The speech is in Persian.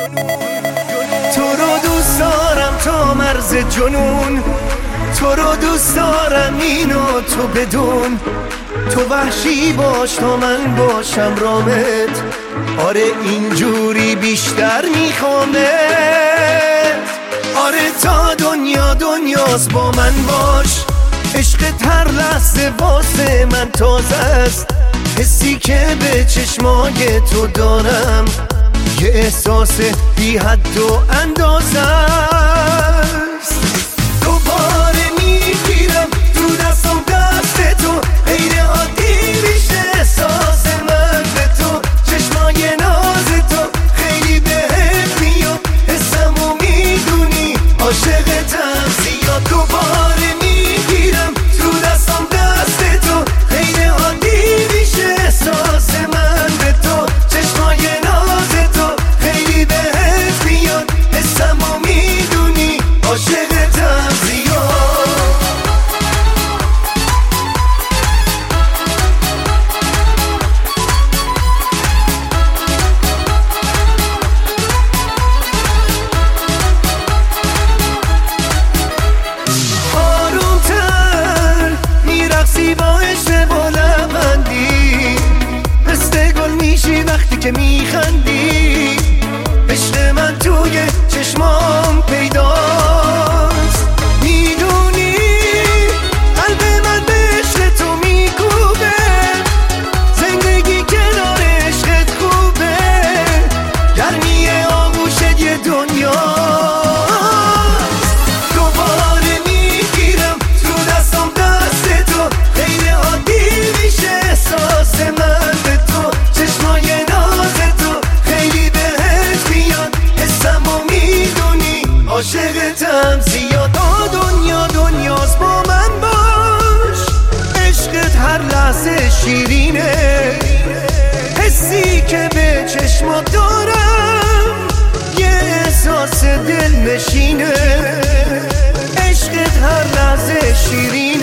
تو رو دوست دارم تا مرز جنون، تو رو دوست دارم اینو تو بدون. تو وحشی باش تا من باشم رامت، آره اینجوری بیشتر میخوامت. آره تا دنیا دنیاست با من باش، عشقت هر لحظه واسه من تازه است. حسی که به چشمای تو دارم یه احساس بی حد و اندازه است. دوباره میگیرم تو دستم دست تو، غیر عادی میشه احساس من به تو. چشمای ناز تو خیلی بهت میاد، حسمو میدونی عاشقتم زیاد. دوباره میگیرم تو دستم دست تو، غیر عادی میشه احساس من به تو. چشمای ناز تو خیلی بهت میاد، حسمو میدونی عاشقتم زیاد. آرومتر میرقصی با عشق با لبندی، مثل گل میشی وقتی که میخندی. عشق من توی چشمام پیداست، میدونی قلب من به عشق تو میکوبه. زندگی کنار عشقت خوبه، گرمی آغوشت یه دنیا. دوباره میگیرم تو دستم دست تو، غیر عادی میشه احساس من به تو. چشمای ناز تو خیلی بهت میاد، حسمو میدونی عاشقتم زیاد. دنیا دنیاست با من باش، عشقت هر لحظه شیرینه. حسی که به چشمات دارم یه احساس دل نشینه. عشقت هر لحظه شیرینه.